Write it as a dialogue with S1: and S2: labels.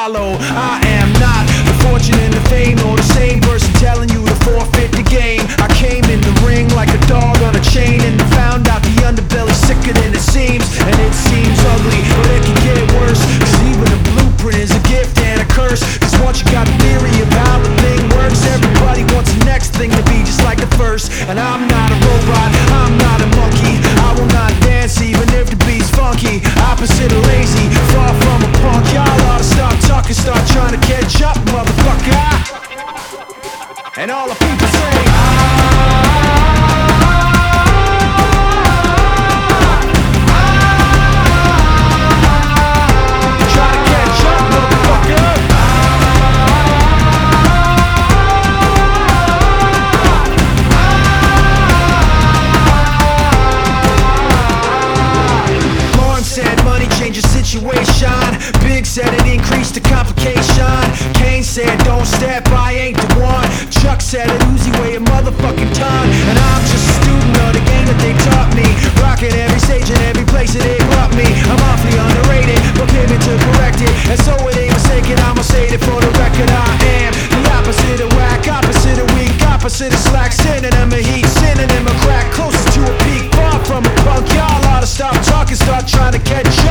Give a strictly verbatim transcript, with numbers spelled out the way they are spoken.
S1: follow. I am not the fortune and the fame, or the same person telling you to forfeit the game. I came in the ring like a dog on a chain, and found out the underbelly's sicker than it seems. And it seems ugly, but it can get worse, cause even a blueprint is a gift and a curse. Cause once you got a theory of how the thing works, everybody wants the next thing to be just like the first. And I'm not a robot, I'm not a monkey. I will not dance even if the beat's funky. Opposite of lazy, far from a punk. Y'all ought to stop talking, start trying to catch up, motherfucker. And all the people say, try to catch up, motherfucker. Lauren said money changes situation. Big said it increased the complication. Kane said don't step, I ain't the one. Chuck said it Uzi weigh a motherfucking ton. And I'm just a student of the game that they taught me, rocking every stage and every place that they brought me. I'm awfully underrated, but pivot to correct it. And so it ain't mistaken, I'ma say it for the record. I am the opposite of whack, opposite of weak, opposite of slack, synonym of heat, synonym of crack, closest to a peak, far from a punk. Y'all ought to stop talking, start trying to catch